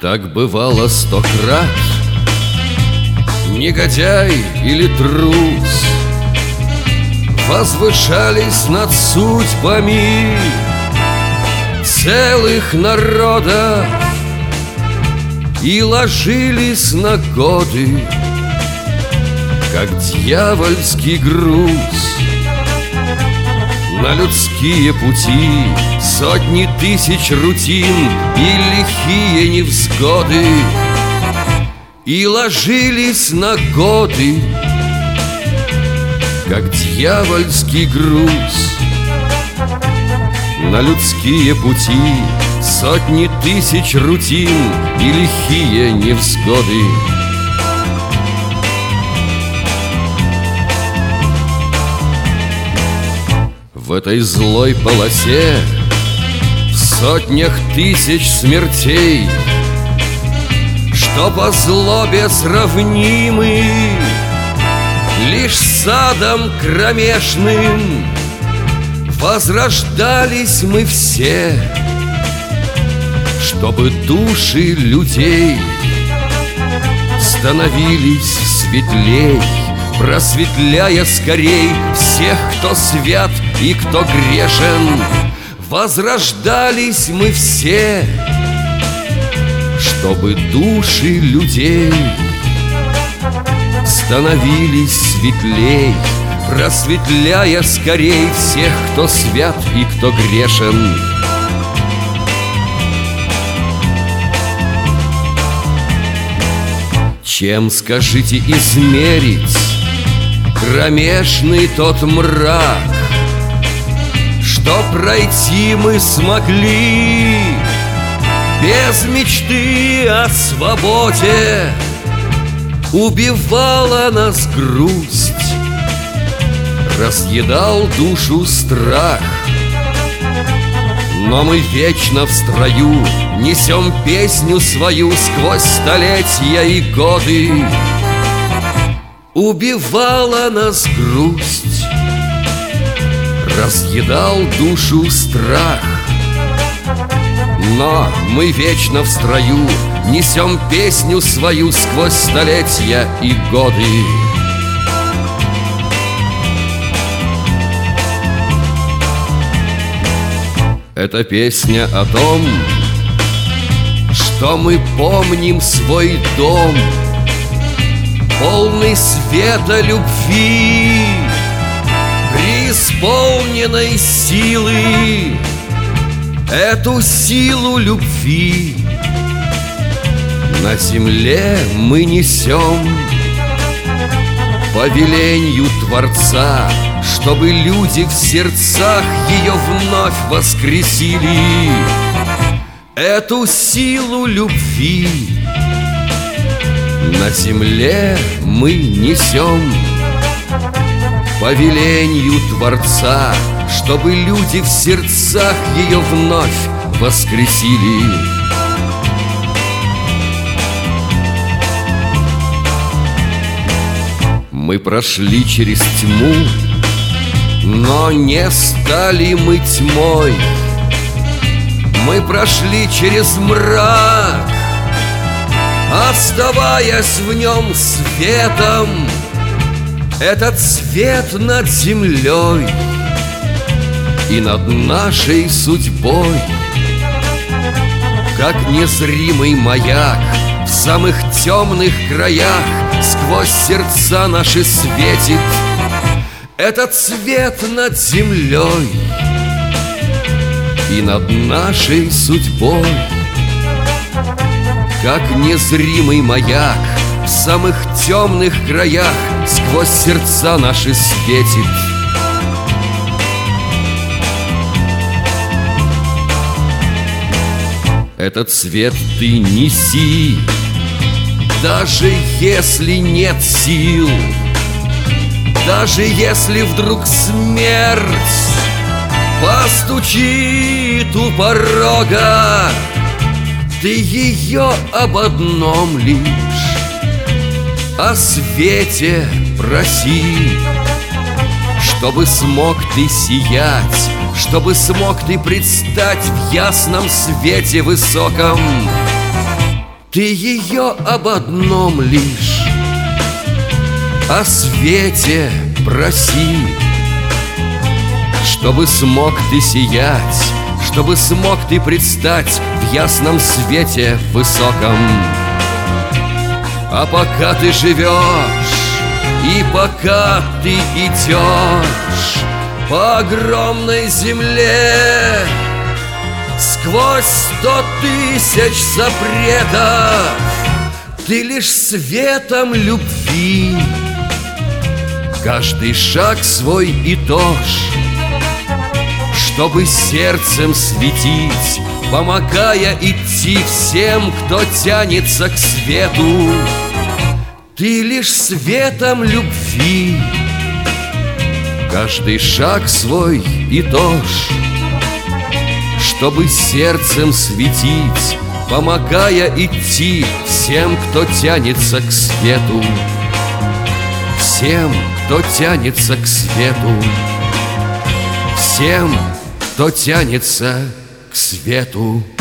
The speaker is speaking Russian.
Так бывало 100 крат. Негодяй или трус возвышались над судьбами целых народов и ложились на годы, как дьявольский груз. На людские пути сотни тысяч рутин и лихие невзгоды, и ложились на годы, как дьявольский груз. На людские пути сотни тысяч рутин и лихие невзгоды. В этой злой полосе в сотнях тысяч смертей, что по злобе сравнимы лишь садом кромешным, возрождались мы все, чтобы души людей становились светлей, просветляя скорей всех, кто свят и кто грешен. Возрождались мы все, чтобы души людей становились светлей, просветляя скорей всех, кто свят и кто грешен. Чем, скажите, измерить кромешный тот мрак, что пройти мы смогли без мечты о свободе? Убивала нас грусть, разъедал душу страх, но мы вечно в строю несем песню свою сквозь столетия и годы. Убивала нас грусть, разъедал душу страх, но мы вечно в строю несем песню свою сквозь столетия и годы. Это песня о том, что мы помним свой дом, полный света любви, преисполненной силы. Эту силу любви на земле мы несем по веленью Творца, чтобы люди в сердцах ее вновь воскресили. Эту силу любви на земле мы несем по веленью Творца, чтобы люди в сердцах ее вновь воскресили. Мы прошли через тьму, но не стали мы тьмой. Мы прошли через мрак, оставаясь в нем светом. Этот свет над землей и над нашей судьбой, как незримый маяк в самых темных краях, сквозь сердца наши светит. Этот свет над землей и над нашей судьбой, как незримый маяк в самых темных краях, сквозь сердца наши светит. Этот свет ты неси, даже если нет сил, даже если вдруг смерть постучит у порога, ты ее об одном лишь — о свете проси, чтобы смог ты сиять, чтобы смог ты предстать в ясном свете высоком. Ты ее об одном лишь, о свете проси, чтобы смог ты сиять, чтобы смог ты предстать в ясном свете высоком. А пока ты живешь и пока ты идешь по огромной земле, сквозь 100 000 запретов, ты лишь светом любви каждый шаг свой итожь, чтобы сердцем светить, помогая идти всем, кто тянется к свету. Ты лишь светом любви каждый шаг свой итожь, чтобы сердцем светить, помогая идти всем, кто тянется к свету. Всем, кто тянется к свету. Всем, кто тянется к свету.